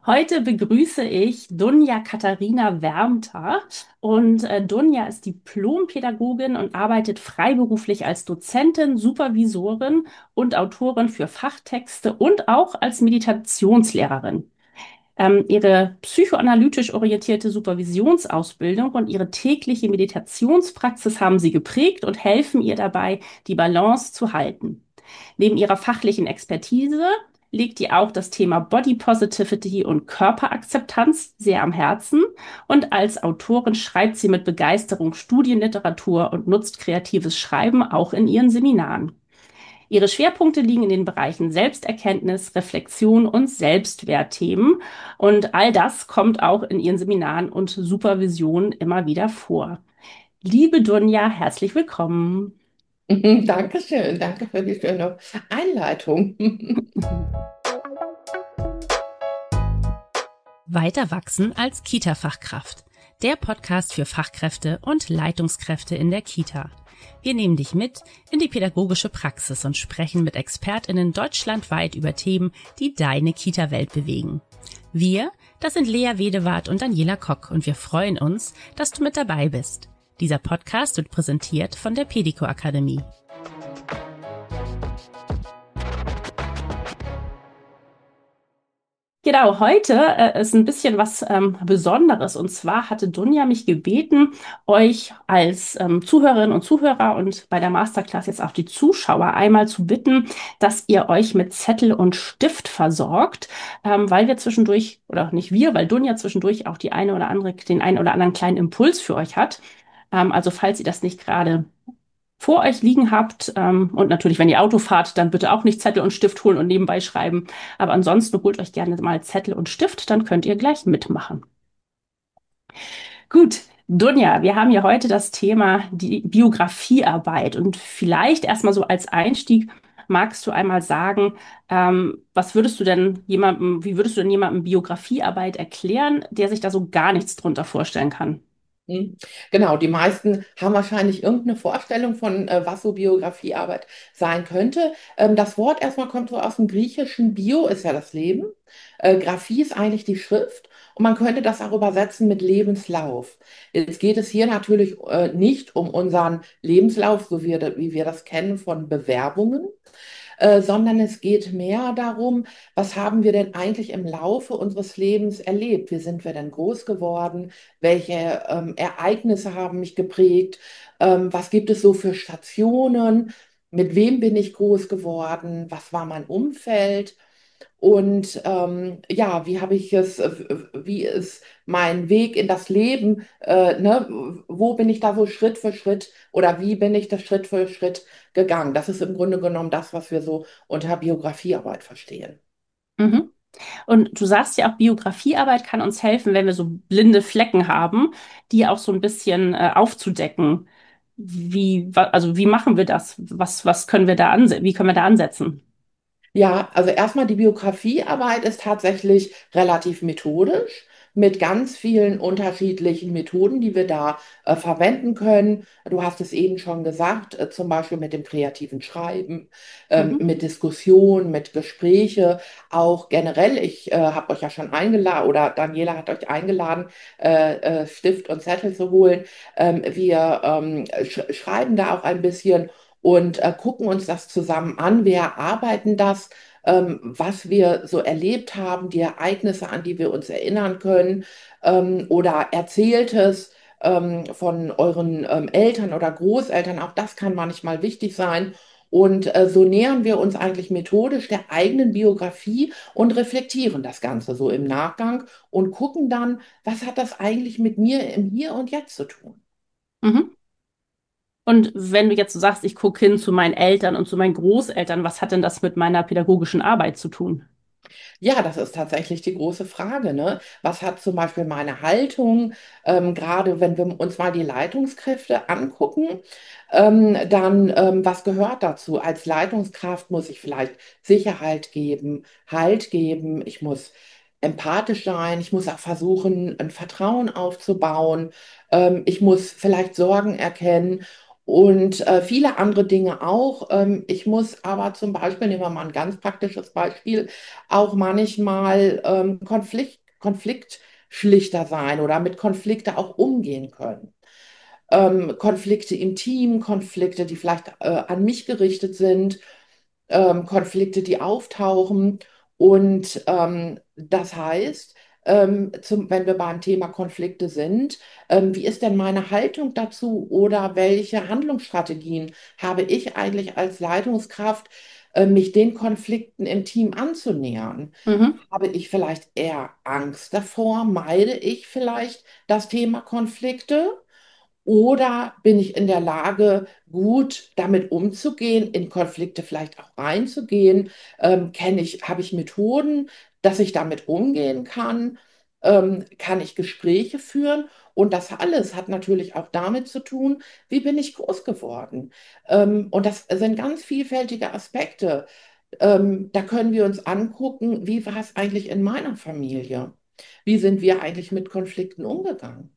Heute begrüße ich Dunja Katharina Wärmter und Dunja ist Diplompädagogin und arbeitet freiberuflich als Dozentin, Supervisorin und Autorin für Fachtexte und auch als Meditationslehrerin. Ihre psychoanalytisch orientierte Supervisionsausbildung und ihre tägliche Meditationspraxis haben sie geprägt und helfen ihr dabei, die Balance zu halten. Neben ihrer fachlichen Expertise liegt ihr auch das Thema Body Positivity und Körperakzeptanz sehr am Herzen und als Autorin schreibt sie mit Begeisterung Studienliteratur und nutzt kreatives Schreiben auch in ihren Seminaren. Ihre Schwerpunkte liegen in den Bereichen Selbsterkenntnis, Reflexion und Selbstwertthemen und all das kommt auch in ihren Seminaren und Supervisionen immer wieder vor. Liebe Dunja, herzlich willkommen. Dankeschön, danke für die schöne Einleitung. Weiter wachsen als Kita-Fachkraft. Der Podcast für Fachkräfte und Leitungskräfte in der Kita. Wir nehmen dich mit in die pädagogische Praxis und sprechen mit ExpertInnen deutschlandweit über Themen, die deine Kita-Welt bewegen. Wir, das sind Lea Wedewart und Daniela Kock und wir freuen uns, dass du mit dabei bist. Dieser Podcast wird präsentiert von der Pedico Akademie. Genau, heute ist ein bisschen was Besonderes. Und zwar hatte Dunja mich gebeten, euch als Zuhörerinnen und Zuhörer und bei der Masterclass jetzt auch die Zuschauer einmal zu bitten, dass ihr euch mit Zettel und Stift versorgt, weil wir zwischendurch, oder nicht wir, weil Dunja zwischendurch auch den einen oder anderen kleinen Impuls für euch hat. Also falls ihr das nicht gerade vor euch liegen habt. Und natürlich, wenn ihr Auto fahrt, dann bitte auch nicht Zettel und Stift holen und nebenbei schreiben. Aber ansonsten holt euch gerne mal Zettel und Stift, dann könnt ihr gleich mitmachen. Gut, Dunja, wir haben ja heute das Thema die Biografiearbeit. Und vielleicht erstmal so als Einstieg magst du einmal sagen, wie würdest du denn jemandem Biografiearbeit erklären, der sich da so gar nichts drunter vorstellen kann? Hm. Genau, die meisten haben wahrscheinlich irgendeine Vorstellung von, was so Biografiearbeit sein könnte. Das Wort erstmal kommt so aus dem Griechischen. Bio ist ja das Leben. Graphie ist eigentlich die Schrift. Und man könnte das auch übersetzen mit Lebenslauf. Jetzt geht es hier natürlich nicht um unseren Lebenslauf, wie wir das kennen von Bewerbungen, sondern es geht mehr darum, was haben wir denn eigentlich im Laufe unseres Lebens erlebt? Wie sind wir denn groß geworden? Welche Ereignisse haben mich geprägt? Was gibt es so für Stationen? Mit wem bin ich groß geworden? Was war mein Umfeld? Und ja, wie ist mein Weg in das Leben? Ne? Wo bin ich da so Schritt für Schritt oder wie bin ich das Schritt für Schritt gegangen? Das ist im Grunde genommen das, was wir so unter Biografiearbeit verstehen. Mhm. Und du sagst ja auch, Biografiearbeit kann uns helfen, wenn wir so blinde Flecken haben, die auch so ein bisschen aufzudecken. Also wie machen wir das? Was können wir da wie können wir da ansetzen? Ja, also erstmal die Biografiearbeit ist tatsächlich relativ methodisch mit ganz vielen unterschiedlichen Methoden, die wir da verwenden können. Du hast es eben schon gesagt, zum Beispiel mit dem kreativen Schreiben, Mhm. mit Diskussion, mit Gespräche, auch generell. Ich habe euch ja schon eingeladen oder Daniela hat euch eingeladen, Stift und Zettel zu holen. Wir schreiben da auch ein bisschen und gucken uns das zusammen an. Wir erarbeiten das, was wir so erlebt haben, die Ereignisse, an die wir uns erinnern können, oder Erzähltes von euren Eltern oder Großeltern. Auch das kann manchmal wichtig sein. Und so nähern wir uns eigentlich methodisch der eigenen Biografie und reflektieren das Ganze so im Nachgang und gucken dann, was hat das eigentlich mit mir im Hier und Jetzt zu tun? Mhm. Und wenn du jetzt so sagst, ich gucke hin zu meinen Eltern und zu meinen Großeltern, was hat denn das mit meiner pädagogischen Arbeit zu tun? Ja, das ist tatsächlich die große Frage, ne? Was hat zum Beispiel meine Haltung, gerade wenn wir uns mal die Leitungskräfte angucken, dann was gehört dazu? Als Leitungskraft muss ich vielleicht Sicherheit geben, Halt geben, ich muss empathisch sein, ich muss auch versuchen, ein Vertrauen aufzubauen, ich muss vielleicht Sorgen erkennen. und viele andere Dinge auch. Ich muss aber zum Beispiel, nehmen wir mal ein ganz praktisches Beispiel, auch manchmal Konfliktschlichter sein oder mit Konflikte auch umgehen können. Konflikte im Team, Konflikte, die vielleicht an mich gerichtet sind, Konflikte, die auftauchen. Und das heißt, wenn wir beim Thema Konflikte sind, wie ist denn meine Haltung dazu oder welche Handlungsstrategien habe ich eigentlich als Leitungskraft, mich den Konflikten im Team anzunähern? Mhm. Habe ich vielleicht eher Angst davor? Meide ich vielleicht das Thema Konflikte? Oder bin ich in der Lage, gut damit umzugehen, in Konflikte vielleicht auch reinzugehen? Habe ich Methoden, dass ich damit umgehen kann? Kann ich Gespräche führen? Und das alles hat natürlich auch damit zu tun, wie bin ich groß geworden? Und das sind ganz vielfältige Aspekte. Da können wir uns angucken, wie war es eigentlich in meiner Familie? Wie sind wir eigentlich mit Konflikten umgegangen?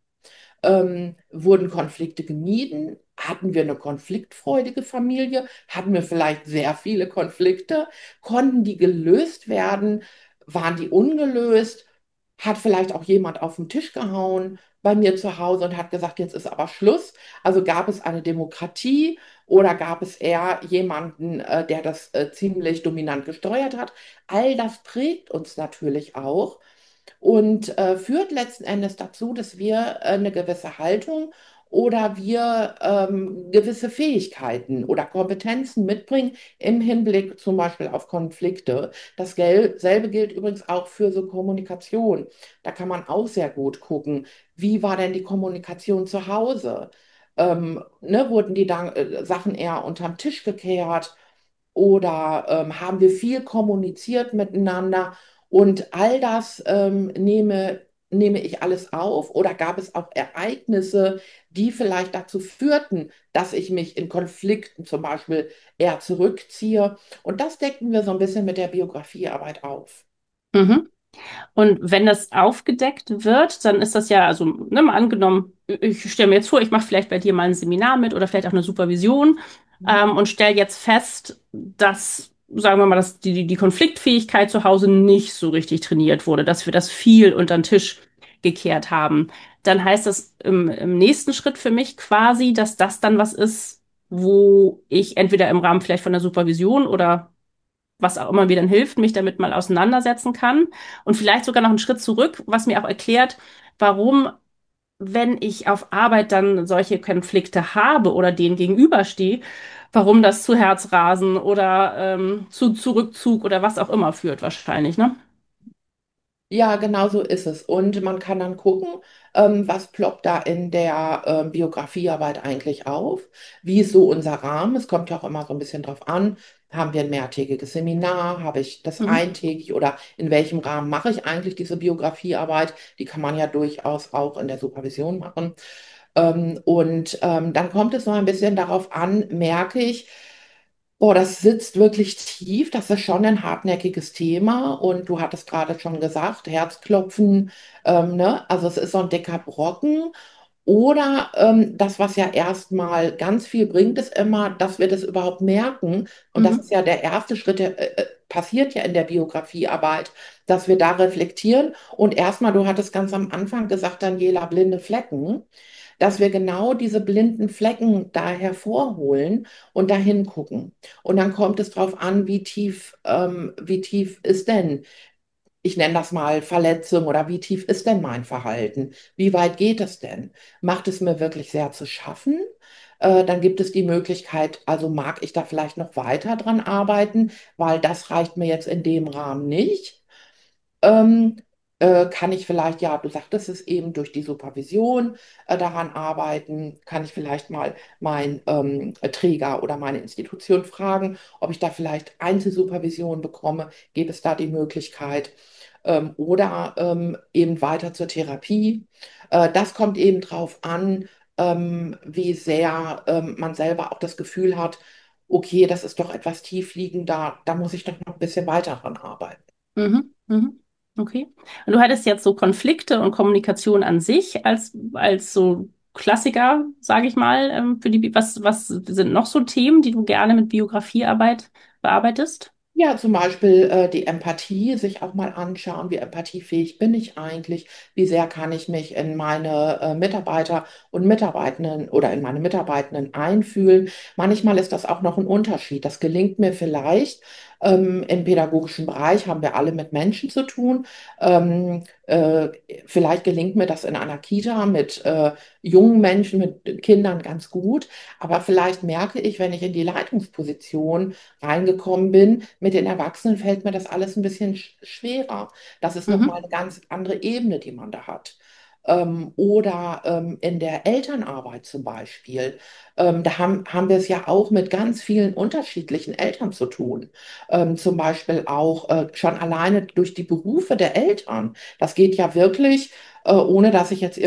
Wurden Konflikte gemieden? Hatten wir eine konfliktfreudige Familie? Hatten wir vielleicht sehr viele Konflikte? Konnten die gelöst werden? Waren die ungelöst? Hat vielleicht auch jemand auf den Tisch gehauen bei mir zu Hause und hat gesagt, jetzt ist aber Schluss? Also gab es eine Demokratie oder gab es eher jemanden, der das ziemlich dominant gesteuert hat? All das prägt uns natürlich auch und führt letzten Endes dazu, dass wir eine gewisse Haltung oder wir gewisse Fähigkeiten oder Kompetenzen mitbringen im Hinblick zum Beispiel auf Konflikte. Dasselbe gilt übrigens auch für so Kommunikation. Da kann man auch sehr gut gucken, wie war denn die Kommunikation zu Hause? Ne, wurden die Sachen eher unterm Tisch gekehrt? Oder haben wir viel kommuniziert miteinander und all das nehme ich alles auf? Oder gab es auch Ereignisse, die vielleicht dazu führten, dass ich mich in Konflikten zum Beispiel eher zurückziehe? Und das decken wir so ein bisschen mit der Biografiearbeit auf. Mhm. Und wenn das aufgedeckt wird, dann ist das ja, also ne, mal angenommen, ich stelle mir jetzt vor, ich mache vielleicht bei dir mal ein Seminar mit oder vielleicht auch eine Supervision und stelle jetzt fest, dass, sagen wir mal, dass die Konfliktfähigkeit zu Hause nicht so richtig trainiert wurde, dass wir das viel unter den Tisch gekehrt haben. Dann heißt das im nächsten Schritt für mich quasi, dass das dann was ist, wo ich entweder im Rahmen vielleicht von der Supervision oder was auch immer mir dann hilft, mich damit mal auseinandersetzen kann. Und vielleicht sogar noch einen Schritt zurück, was mir auch erklärt, warum, wenn ich auf Arbeit dann solche Konflikte habe oder denen gegenüberstehe, warum das zu Herzrasen oder zu Rückzug oder was auch immer führt, wahrscheinlich, ne? Ja, genau so ist es. Und man kann dann gucken, was ploppt da in der Biografiearbeit eigentlich auf? Wie ist so unser Rahmen? Es kommt ja auch immer so ein bisschen drauf an. Haben wir ein mehrtägiges Seminar? Habe ich das Mhm. eintägig oder in welchem Rahmen mache ich eigentlich diese Biografiearbeit? Die kann man ja durchaus auch in der Supervision machen. Dann kommt es noch ein bisschen darauf an, merke ich, boah, das sitzt wirklich tief. Das ist schon ein hartnäckiges Thema. Und du hattest gerade schon gesagt, Herzklopfen, ne? Also es ist so ein dicker Brocken. Oder das, was ja erstmal ganz viel bringt, ist immer, dass wir das überhaupt merken. Und das ist Mhm. ja der erste Schritt, der passiert ja in der Biografiearbeit, dass wir da reflektieren. Und erstmal, du hattest ganz am Anfang gesagt, Daniela, blinde Flecken, dass wir genau diese blinden Flecken da hervorholen und da hingucken. Und dann kommt es darauf an, wie tief ist denn, ich nenne das mal Verletzung oder wie tief ist denn mein Verhalten? Wie weit geht es denn? Macht es mir wirklich sehr zu schaffen? Dann gibt es die Möglichkeit, also mag ich da vielleicht noch weiter dran arbeiten, weil das reicht mir jetzt in dem Rahmen nicht. Ähm, Kann ich vielleicht, ja, du sagtest es eben, durch die Supervision daran arbeiten? Kann ich vielleicht mal meinen Träger oder meine Institution fragen, ob ich da vielleicht Einzelsupervision bekomme? Gibt es da die Möglichkeit? Oder eben weiter zur Therapie. Das kommt eben drauf an, wie sehr man selber auch das Gefühl hat, okay, das ist doch etwas tiefliegender, da muss ich doch noch ein bisschen weiter dran arbeiten. Mhm. Mhm. Okay. Und du hattest jetzt so Konflikte und Kommunikation an sich als so Klassiker, sage ich mal, für was sind noch so Themen, die du gerne mit Biografiearbeit bearbeitest? Ja, zum Beispiel die Empathie, sich auch mal anschauen, wie empathiefähig bin ich eigentlich, wie sehr kann ich mich in meine Mitarbeiter und Mitarbeitenden oder in meine Mitarbeitenden einfühlen. Manchmal ist das auch noch ein Unterschied. Das gelingt mir vielleicht. Im pädagogischen Bereich haben wir alle mit Menschen zu tun. Vielleicht gelingt mir das in einer Kita mit jungen Menschen, mit Kindern ganz gut. Aber vielleicht merke ich, wenn ich in die Leitungsposition reingekommen bin. Mit den Erwachsenen fällt mir das alles ein bisschen schwerer. Das ist nochmal Mhm. eine ganz andere Ebene, die man da hat. Oder in der Elternarbeit zum Beispiel. Da haben wir es ja auch mit ganz vielen unterschiedlichen Eltern zu tun. Zum Beispiel auch schon alleine durch die Berufe der Eltern. Das geht ja wirklich, ohne dass ich jetzt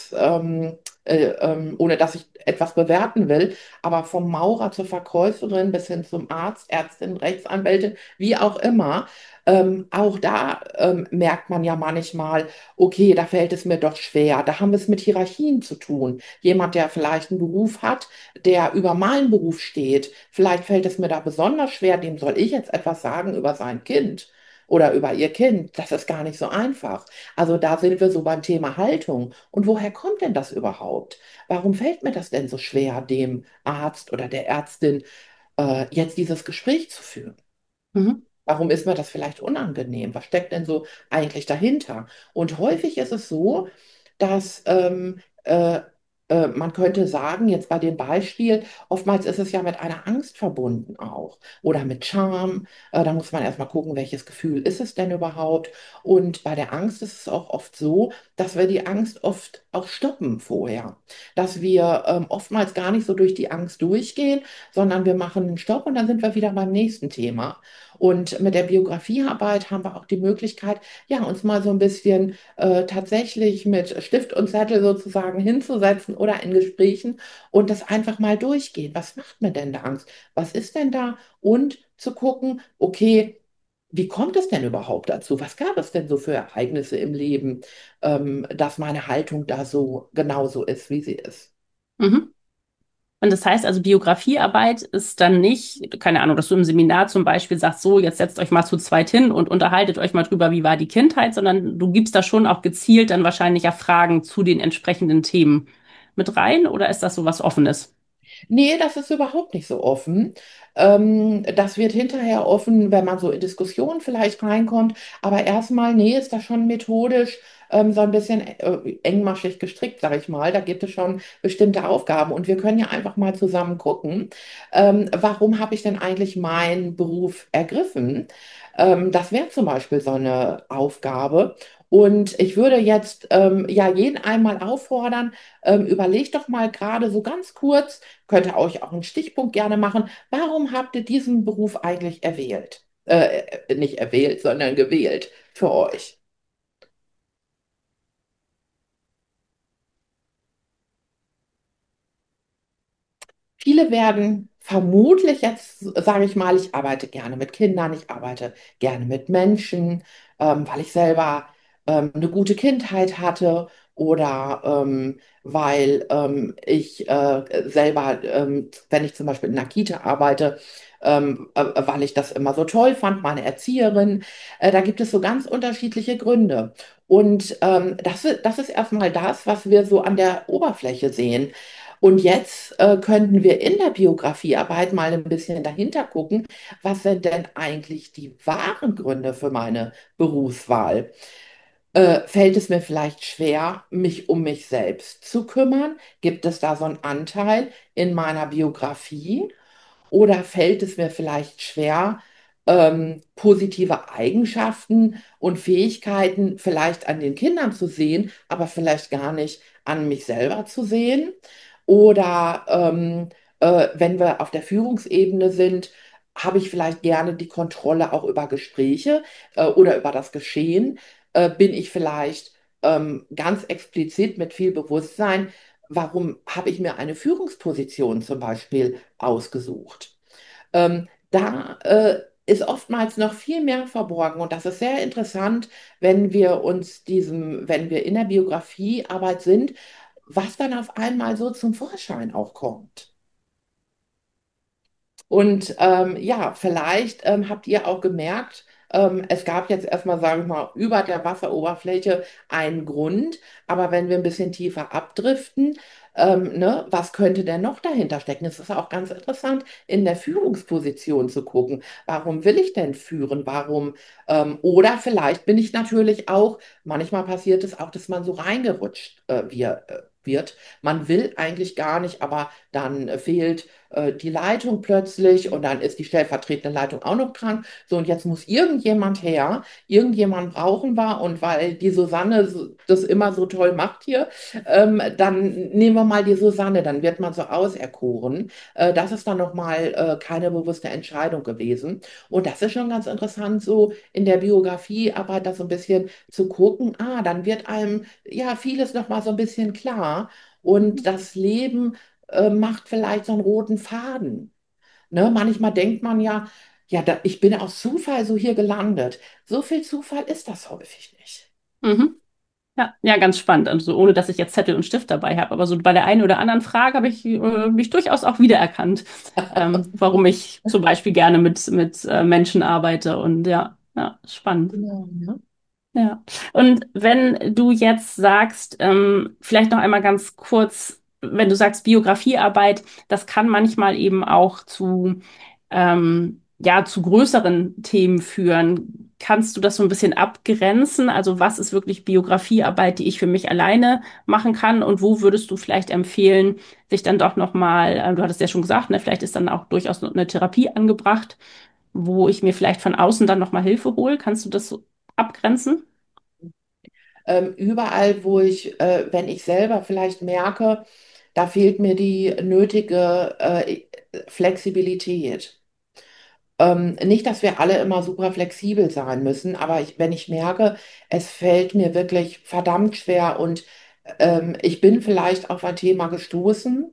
ohne dass ich etwas bewerten will, aber vom Maurer zur Verkäuferin bis hin zum Arzt, Ärztin, Rechtsanwältin, wie auch immer. Auch da merkt man ja manchmal, okay, da fällt es mir doch schwer. Da haben wir es mit Hierarchien zu tun. Jemand, der vielleicht einen Beruf hat, der über meinen Beruf steht, vielleicht fällt es mir da besonders schwer, dem soll ich jetzt etwas sagen über sein Kind oder über ihr Kind. Das ist gar nicht so einfach. Also da sind wir so beim Thema Haltung. Und woher kommt denn das überhaupt? Warum fällt mir das denn so schwer, dem Arzt oder der Ärztin jetzt dieses Gespräch zu führen? Mhm. Warum ist mir das vielleicht unangenehm? Was steckt denn so eigentlich dahinter? Und häufig ist es so, dass man könnte sagen, jetzt bei dem Beispiel, oftmals ist es ja mit einer Angst verbunden auch oder mit Scham. Da muss man erstmal gucken, welches Gefühl ist es denn überhaupt. Und bei der Angst ist es auch oft so, dass wir die Angst oft auch stoppen vorher. Dass wir oftmals gar nicht so durch die Angst durchgehen, sondern wir machen einen Stopp und dann sind wir wieder beim nächsten Thema. Und mit der Biografiearbeit haben wir auch die Möglichkeit, ja, uns mal so ein bisschen tatsächlich mit Stift und Zettel sozusagen hinzusetzen oder in Gesprächen und das einfach mal durchgehen. Was macht mir denn da Angst? Was ist denn da? Und zu gucken, okay, wie kommt es denn überhaupt dazu? Was gab es denn so für Ereignisse im Leben, dass meine Haltung da so genauso ist, wie sie ist? Mhm. Und das heißt also, Biografiearbeit ist dann nicht, keine Ahnung, dass du im Seminar zum Beispiel sagst, so, jetzt setzt euch mal zu zweit hin und unterhaltet euch mal drüber, wie war die Kindheit, sondern du gibst da schon auch gezielt dann wahrscheinlich ja Fragen zu den entsprechenden Themen mit rein, oder ist das so was Offenes? Nee, das ist überhaupt nicht so offen. Das wird hinterher offen, wenn man so in Diskussionen vielleicht reinkommt. Aber erstmal, nee, ist das schon methodisch so ein bisschen engmaschig gestrickt, sag ich mal. Da gibt es schon bestimmte Aufgaben. Und wir können ja einfach mal zusammen gucken, warum habe ich denn eigentlich meinen Beruf ergriffen? Das wäre zum Beispiel so eine Aufgabe. Und ich würde jetzt ja jeden einmal auffordern, überlegt doch mal gerade so ganz kurz, könnt ihr euch auch einen Stichpunkt gerne machen. Warum habt ihr diesen Beruf eigentlich erwählt? Nicht erwählt, sondern gewählt für euch. Viele werden vermutlich jetzt, sage ich mal, ich arbeite gerne mit Kindern, ich arbeite gerne mit Menschen, weil ich selber eine gute Kindheit hatte oder weil ich selber, wenn ich zum Beispiel in einer Kita arbeite, weil ich das immer so toll fand, meine Erzieherin, da gibt es so ganz unterschiedliche Gründe. Und das ist erstmal das, was wir so an der Oberfläche sehen. Und jetzt könnten wir in der Biografiearbeit mal ein bisschen dahinter gucken, was sind denn eigentlich die wahren Gründe für meine Berufswahl? Fällt es mir vielleicht schwer, mich um mich selbst zu kümmern? Gibt es da so einen Anteil in meiner Biografie? Oder fällt es mir vielleicht schwer, positive Eigenschaften und Fähigkeiten vielleicht an den Kindern zu sehen, aber vielleicht gar nicht an mich selber zu sehen? Oder wenn wir auf der Führungsebene sind, habe ich vielleicht gerne die Kontrolle auch über Gespräche oder über das Geschehen? Bin ich vielleicht ganz explizit mit viel Bewusstsein, warum habe ich mir eine Führungsposition zum Beispiel ausgesucht? Da ist oftmals noch viel mehr verborgen und das ist sehr interessant, wenn wir in der Biografiearbeit sind, was dann auf einmal so zum Vorschein auch kommt. Und ja, vielleicht habt ihr auch gemerkt, es gab jetzt erstmal, sagen wir mal, über der Wasseroberfläche einen Grund, aber wenn wir ein bisschen tiefer abdriften, ne, was könnte denn noch dahinter stecken? Es ist auch ganz interessant, in der Führungsposition zu gucken. Warum will ich denn führen? Oder vielleicht bin ich natürlich auch, manchmal passiert es auch, dass man so reingerutscht wird. Man will eigentlich gar nicht, aber dann fehlt die Leitung plötzlich und dann ist die stellvertretende Leitung auch noch krank. So, und jetzt muss irgendjemand her, irgendjemand brauchen wir und weil die Susanne das immer so toll macht hier, dann nehmen wir mal die Susanne, dann wird man so auserkoren. Das ist dann nochmal keine bewusste Entscheidung gewesen. Und das ist schon ganz interessant, so in der Biografiearbeit das so ein bisschen zu gucken. Ah, dann wird einem ja vieles nochmal so ein bisschen klar. Und das Leben macht vielleicht so einen roten Faden. Ne? Manchmal denkt man ja, ja, ich bin aus Zufall so hier gelandet. So viel Zufall ist das häufig nicht. Mhm. Ja, ja, ganz spannend. Also ohne, dass ich jetzt Zettel und Stift dabei habe. Aber so bei der einen oder anderen Frage habe ich mich durchaus auch wiedererkannt, warum ich zum Beispiel gerne mit Menschen arbeite. Und ja, ja, spannend. Genau, ne? Ja. Und wenn du jetzt sagst, vielleicht noch einmal ganz kurz, wenn du sagst Biografiearbeit, das kann manchmal eben auch ja, zu größeren Themen führen. Kannst du das so ein bisschen abgrenzen? Also was ist wirklich Biografiearbeit, die ich für mich alleine machen kann? Und wo würdest du vielleicht empfehlen, sich dann doch nochmal, du hattest ja schon gesagt, ne, vielleicht ist dann auch durchaus eine Therapie angebracht, wo ich mir vielleicht von außen dann nochmal Hilfe hole. Kannst du das so abgrenzen? Überall, wenn ich selber vielleicht merke, da fehlt mir die nötige Flexibilität. Nicht, dass wir alle immer super flexibel sein müssen, aber wenn ich merke, es fällt mir wirklich verdammt schwer und ich bin vielleicht auf ein Thema gestoßen,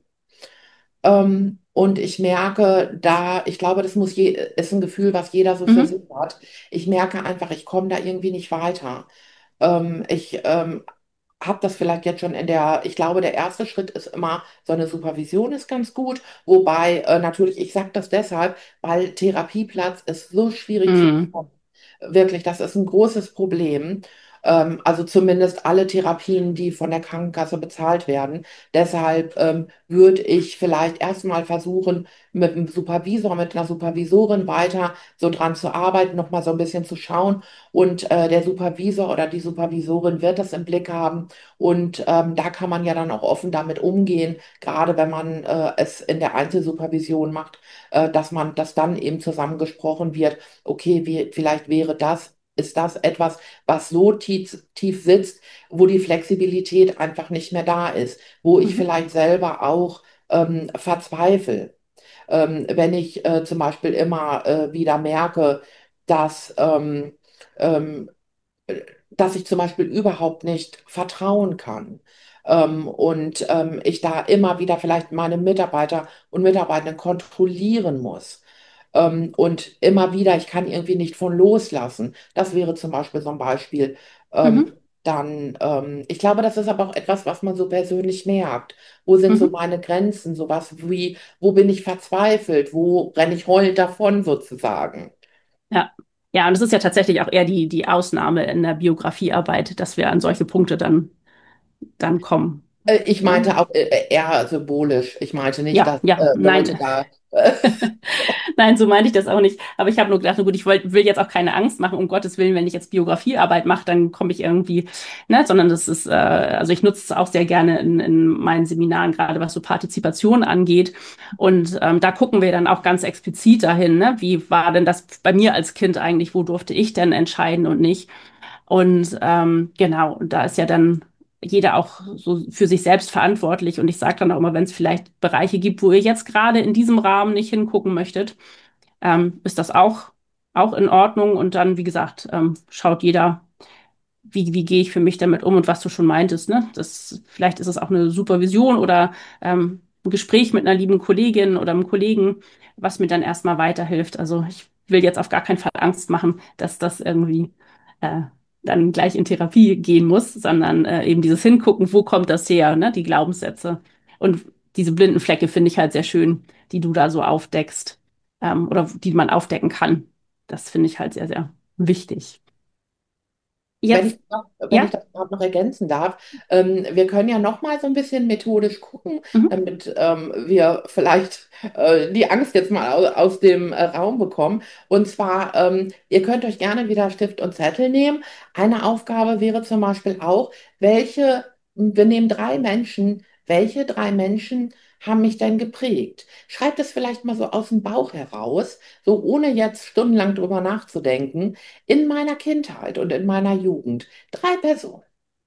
und ich merke ich glaube, ist ein Gefühl, was jeder so für Mhm. sich hat. Ich merke einfach, ich komme da irgendwie nicht weiter. Ich habe das vielleicht jetzt schon ich glaube, der erste Schritt ist immer, so eine Supervision ist ganz gut, wobei natürlich, ich sage das deshalb, weil Therapieplatz ist so schwierig zu Mhm. bekommen. Wirklich, das ist ein großes Problem. Also zumindest alle Therapien, die von der Krankenkasse bezahlt werden. Deshalb würde ich vielleicht erstmal versuchen, mit einem Supervisor, mit einer Supervisorin weiter so dran zu arbeiten, nochmal so ein bisschen zu schauen. Und der Supervisor oder die Supervisorin wird das im Blick haben. Und da kann man ja dann auch offen damit umgehen, gerade wenn man es in der Einzelsupervision macht, dass dann eben zusammengesprochen wird, okay, vielleicht ist das etwas, was so tief sitzt, wo die Flexibilität einfach nicht mehr da ist, wo ich Mhm. vielleicht selber auch verzweifle. Wenn ich zum Beispiel immer wieder merke, dass ähm, dass ich zum Beispiel überhaupt nicht vertrauen kann. Und ich da immer wieder vielleicht meine Mitarbeiter und Mitarbeiterinnen kontrollieren muss. Und immer wieder, ich kann irgendwie nicht von loslassen. Das wäre zum Beispiel so ein Beispiel. Ähm, Mhm. ich glaube, das ist aber auch etwas, was man so persönlich merkt. Wo sind so Mhm. meine Grenzen? Sowas wie, wo bin ich verzweifelt? Wo renne ich heulend davon sozusagen? Ja. Ja, und es ist ja tatsächlich auch eher die Ausnahme in der Biografiearbeit, dass wir an solche Punkte dann kommen. Ich Ne? meinte auch eher symbolisch. Ich meinte nicht, Ja, dass ja, Leute nein. da. Nein, so meinte ich das auch nicht. Aber ich habe nur gedacht, na gut, will jetzt auch keine Angst machen, um Gottes Willen, wenn ich jetzt Biografiearbeit mache, dann komme ich irgendwie, ne, sondern das ist, also ich nutze es auch sehr gerne in meinen Seminaren, gerade was so Partizipation angeht. Und da gucken wir dann auch ganz explizit dahin, ne, wie war denn das bei mir als Kind eigentlich, wo durfte ich denn entscheiden und nicht? Und genau, und da ist ja dann jeder auch so für sich selbst verantwortlich. Und ich sage dann auch immer, wenn es vielleicht Bereiche gibt, wo ihr jetzt gerade in diesem Rahmen nicht hingucken möchtet, ist das auch in Ordnung. Und dann, wie gesagt, schaut jeder, wie gehe ich für mich damit um und was du schon meintest, ne? Vielleicht ist es auch eine Supervision oder ein Gespräch mit einer lieben Kollegin oder einem Kollegen, was mir dann erstmal weiterhilft. Also ich will jetzt auf gar keinen Fall Angst machen, dass das irgendwie dann gleich in Therapie gehen muss, sondern eben dieses Hingucken, wo kommt das her, ne? Die Glaubenssätze. Und diese blinden Flecke finde ich halt sehr schön, die du da so aufdeckst, oder die man aufdecken kann. Das finde ich halt sehr, sehr wichtig. Jetzt, Wenn ich ja? das gerade noch ergänzen darf, wir können ja noch mal so ein bisschen methodisch gucken, Mhm. damit wir vielleicht die Angst jetzt mal aus dem Raum bekommen. Und zwar, ihr könnt euch gerne wieder Stift und Zettel nehmen. Eine Aufgabe wäre zum Beispiel auch, wir nehmen drei Menschen, welche drei Menschen haben mich denn geprägt? Schreibt es vielleicht mal so aus dem Bauch heraus, so ohne jetzt stundenlang drüber nachzudenken in meiner Kindheit und in meiner Jugend. Drei Personen.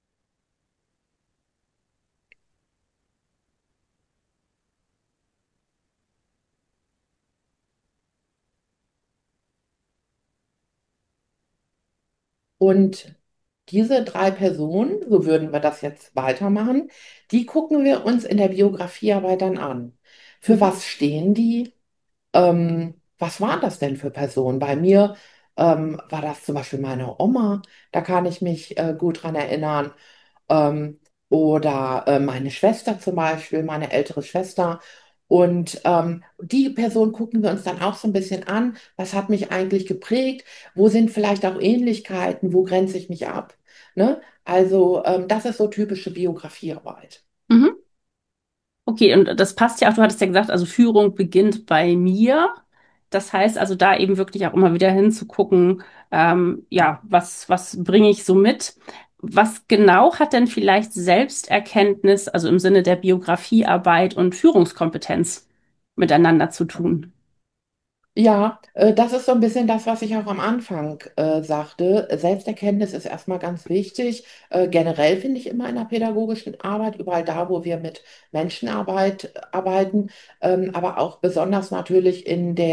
Und diese drei Personen, so würden wir das jetzt weitermachen, die gucken wir uns in der Biografiearbeit dann an. Für Mhm. was stehen die? Was waren das denn für Personen? Bei mir war das zum Beispiel meine Oma, da kann ich mich gut dran erinnern. Ähm, oder meine Schwester zum Beispiel, meine ältere Schwester. Und die Person gucken wir uns dann auch so ein bisschen an. Was hat mich eigentlich geprägt? Wo sind vielleicht auch Ähnlichkeiten? Wo grenze ich mich ab? Ne? Also das ist so typische Biografiearbeit. Mhm. Okay, und das passt ja auch, du hattest ja gesagt, also Führung beginnt bei mir. Das heißt also da eben wirklich auch immer wieder hinzugucken, ja, was bringe ich so mit? Was genau hat denn vielleicht Selbsterkenntnis, also im Sinne der Biografiearbeit und Führungskompetenz miteinander zu tun? Ja, das ist so ein bisschen das, was ich auch am Anfang sagte. Selbsterkenntnis ist erstmal ganz wichtig. Generell finde ich immer in der pädagogischen Arbeit, überall da, wo wir mit Menschenarbeit arbeiten, aber auch besonders natürlich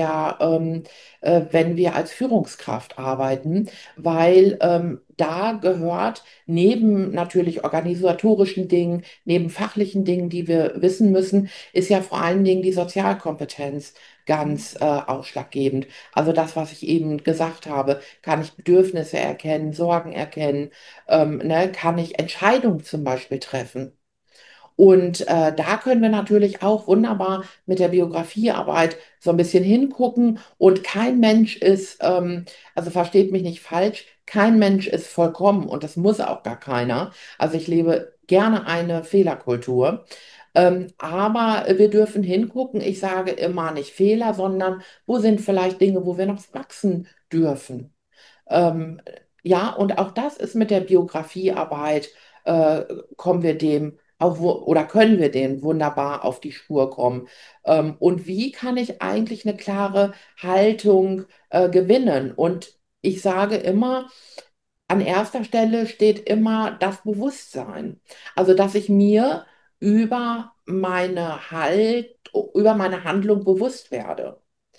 wenn wir als Führungskraft arbeiten, weil da gehört neben natürlich organisatorischen Dingen, neben fachlichen Dingen, die wir wissen müssen, ist ja vor allen Dingen die Sozialkompetenz ganz ausschlaggebend. Also das, was ich eben gesagt habe, kann ich Bedürfnisse erkennen, Sorgen erkennen, ne, kann ich Entscheidungen zum Beispiel treffen. Und da können wir natürlich auch wunderbar mit der Biografiearbeit so ein bisschen hingucken. Und kein Mensch ist, also versteht mich nicht falsch, kein Mensch ist vollkommen und das muss auch gar keiner. Also ich lebe gerne eine Fehlerkultur. Aber wir dürfen hingucken. Ich sage immer nicht Fehler, sondern wo sind vielleicht Dinge, wo wir noch wachsen dürfen. Ähm, ja, und auch das ist mit der Biografiearbeit, äh, kommen wir dem auch oder können wir dem wunderbar auf die Spur kommen. Und wie kann ich eigentlich eine klare Haltung gewinnen? Und ich sage immer, an erster Stelle steht immer das Bewusstsein. Also, dass ich mir über meine Handlung bewusst werde.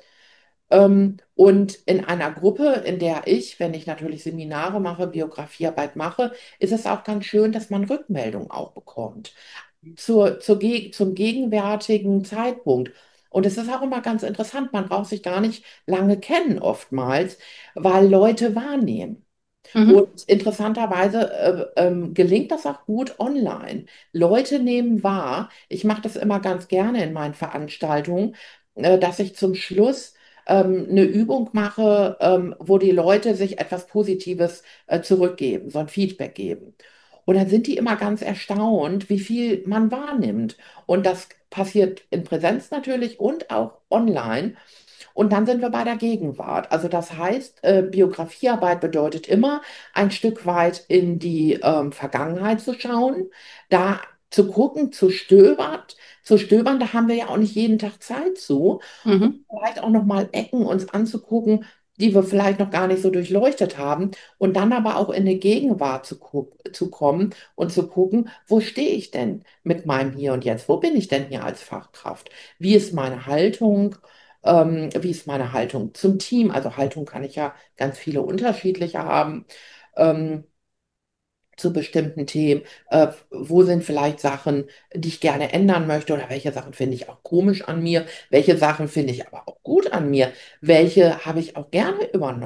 Und in einer Gruppe, in der ich, wenn ich natürlich Seminare mache, Biografiearbeit mache, ist es auch ganz schön, dass man Rückmeldung auch bekommt zum gegenwärtigen Zeitpunkt. Und es ist auch immer ganz interessant, man braucht sich gar nicht lange kennen oftmals, weil Leute wahrnehmen. Mhm. Und interessanterweise gelingt das auch gut online. Leute nehmen wahr, ich mache das immer ganz gerne in meinen Veranstaltungen, dass ich zum Schluss eine Übung mache, wo die Leute sich etwas Positives zurückgeben, so ein Feedback geben. Und dann sind die immer ganz erstaunt, wie viel man wahrnimmt. Und das passiert in Präsenz natürlich und auch online. Und dann sind wir bei der Gegenwart. Also das heißt, Biografiearbeit bedeutet immer, ein Stück weit in die Vergangenheit zu schauen, da zu gucken, zu stöbern, da haben wir ja auch nicht jeden Tag Zeit zu. Und Mhm. vielleicht auch nochmal Ecken uns anzugucken, die wir vielleicht noch gar nicht so durchleuchtet haben. Und dann aber auch in die Gegenwart zu kommen und zu gucken, wo stehe ich denn mit meinem Hier und Jetzt? Wo bin ich denn hier als Fachkraft? Wie ist meine Haltung? Wie ist meine Haltung zum Team? Also Haltung kann ich ja ganz viele unterschiedliche haben. Ähm, zu bestimmten Themen. Wo sind vielleicht Sachen, die ich gerne ändern möchte oder welche Sachen finde ich auch komisch an mir? Welche Sachen finde ich aber auch gut an mir? Welche habe ich auch gerne übernommen?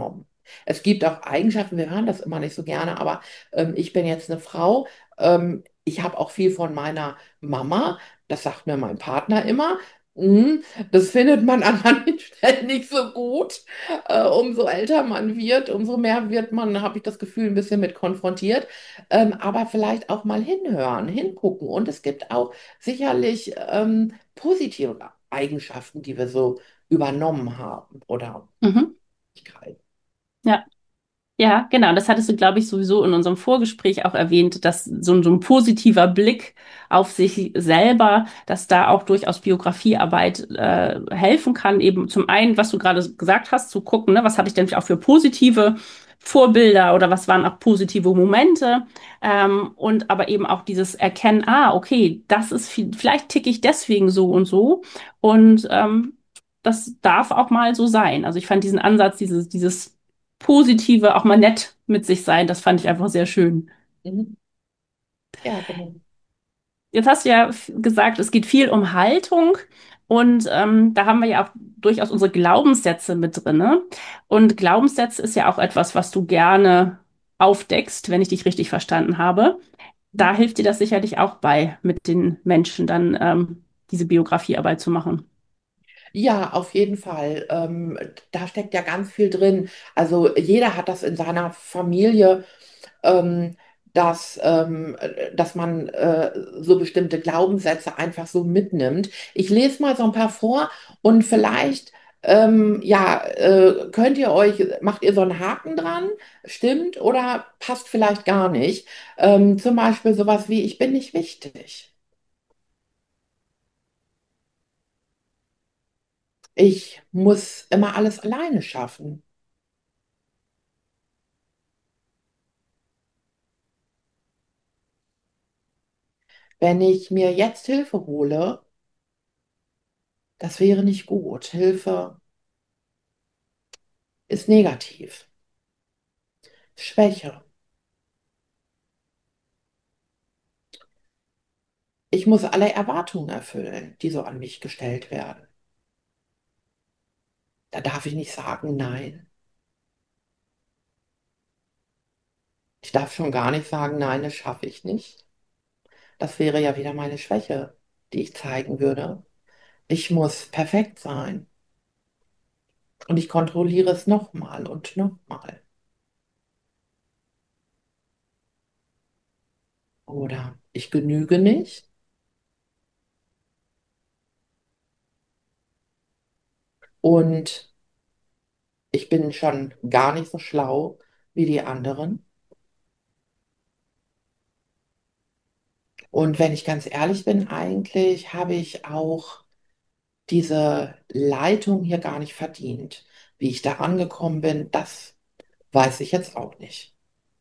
Es gibt auch Eigenschaften, wir hören das immer nicht so gerne, aber ich bin jetzt eine Frau. Ich habe auch viel von meiner Mama. Das sagt mir mein Partner immer. "Mm, das findet man an manchen Stellen nicht so gut. Umso älter man wird, umso mehr wird man, habe ich das Gefühl, ein bisschen mit konfrontiert. Aber vielleicht auch mal hinhören, hingucken. Und es gibt auch sicherlich positive Eigenschaften, die wir so übernommen haben oder Mhm. Fähigkeiten. Ja. Ja, genau. Das hattest du, glaube ich, sowieso in unserem Vorgespräch auch erwähnt, dass so ein positiver Blick auf sich selber, dass da auch durchaus Biografiearbeit helfen kann. Eben zum einen, was du gerade gesagt hast, zu gucken, ne, was hatte ich denn auch für positive Vorbilder oder was waren auch positive Momente. Und aber eben auch dieses Erkennen, ah, okay, das ist vielleicht ticke ich deswegen so und so. Und das darf auch mal so sein. Also ich fand diesen Ansatz, dieses Positive, auch mal nett mit sich sein. Das fand ich einfach sehr schön. Mhm. Ja, genau. Jetzt hast du ja gesagt, es geht viel um Haltung und da haben wir ja auch durchaus unsere Glaubenssätze mit drinne. Und Glaubenssätze ist ja auch etwas, was du gerne aufdeckst, wenn ich dich richtig verstanden habe. Da hilft dir das sicherlich auch bei, mit den Menschen dann diese Biografiearbeit zu machen. Ja, auf jeden Fall. Da steckt ja ganz viel drin. Also jeder hat das in seiner Familie, ähm, dass man so bestimmte Glaubenssätze einfach so mitnimmt. Ich lese mal so ein paar vor und vielleicht ja, macht ihr so einen Haken dran, stimmt oder passt vielleicht gar nicht. Zum Beispiel sowas wie, ich bin nicht wichtig. Ich muss immer alles alleine schaffen. Wenn ich mir jetzt Hilfe hole, das wäre nicht gut. Hilfe ist negativ. Schwäche. Ich muss alle Erwartungen erfüllen, die so an mich gestellt werden. Da darf ich nicht sagen nein. Ich darf schon gar nicht sagen, nein, das schaffe ich nicht. Das wäre ja wieder meine Schwäche, die ich zeigen würde. Ich muss perfekt sein. Und ich kontrolliere es nochmal und nochmal. Oder ich genüge nicht und ich bin schon gar nicht so schlau wie die anderen. Und wenn ich ganz ehrlich bin, eigentlich habe ich auch diese Leitung hier gar nicht verdient. Wie ich da angekommen bin, das weiß ich jetzt auch nicht.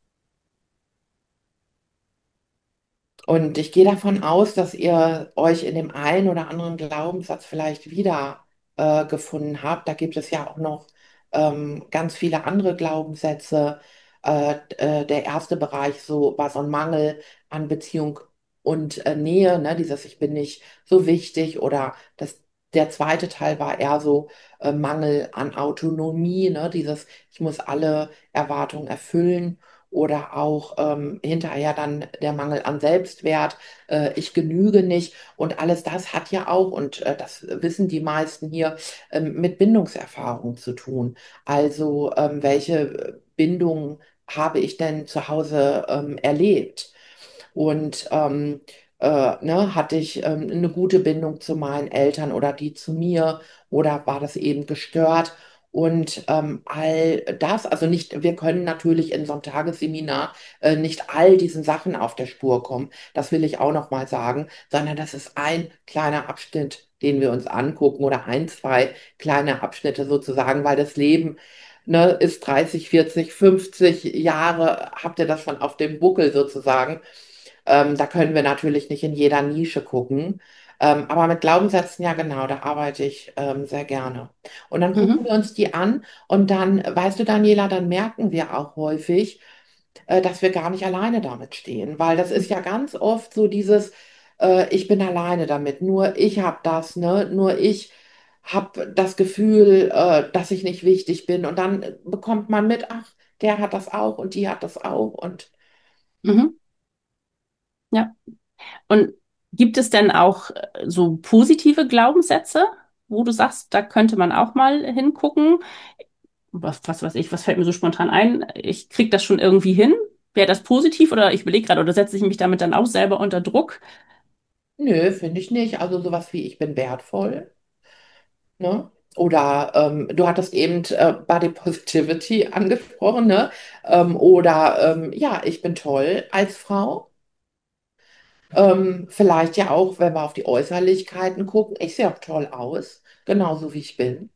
Und ich gehe davon aus, dass ihr euch in dem einen oder anderen Glaubenssatz vielleicht wieder gefunden habt. Da gibt es ja auch noch ganz viele andere Glaubenssätze. Der erste Bereich war so ein Mangel an Beziehung und Nähe, ne? Dieses Ich bin nicht so wichtig oder der zweite Teil war eher so Mangel an Autonomie, ne? Dieses Ich muss alle Erwartungen erfüllen oder auch hinterher dann der Mangel an Selbstwert, ich genüge nicht und alles das hat ja auch, und das wissen die meisten hier, mit Bindungserfahrung zu tun. Also welche Bindungen habe ich denn zu Hause erlebt? Und hatte ich eine gute Bindung zu meinen Eltern oder die zu mir oder war das eben gestört? Und all das, also nicht, wir können natürlich in so einem Tagesseminar nicht all diesen Sachen auf der Spur kommen, das will ich auch noch mal sagen, sondern das ist ein kleiner Abschnitt, den wir uns angucken oder ein, zwei kleine Abschnitte sozusagen, weil das Leben, ne, ist 30, 40, 50 Jahre, habt ihr das schon auf dem Buckel sozusagen. Da können wir natürlich nicht in jeder Nische gucken. Aber mit Glaubenssätzen, ja genau, da arbeite ich sehr gerne. Und dann gucken Mhm. wir uns die an und dann, weißt du, Daniela, dann merken wir auch häufig, dass wir gar nicht alleine damit stehen, weil das ist ja ganz oft so dieses, ich bin alleine damit, nur ich habe das, ne? Nur ich habe das Gefühl, dass ich nicht wichtig bin. Und dann bekommt man mit, ach, der hat das auch und die hat das auch. Und Mhm. Ja. Und gibt es denn auch so positive Glaubenssätze, wo du sagst, da könnte man auch mal hingucken? Was weiß ich, was fällt mir so spontan ein? Ich krieg das schon irgendwie hin. Wäre das positiv oder ich überlege gerade, oder setze ich mich damit dann auch selber unter Druck? nö, finde ich nicht. Also sowas wie ich bin wertvoll. Ne? Oder du hattest eben Body Positivity angesprochen, ne? Oder ja, ich bin toll als Frau. Vielleicht ja auch, wenn wir auf die Äußerlichkeiten gucken. Ich sehe auch toll aus, genauso wie ich bin.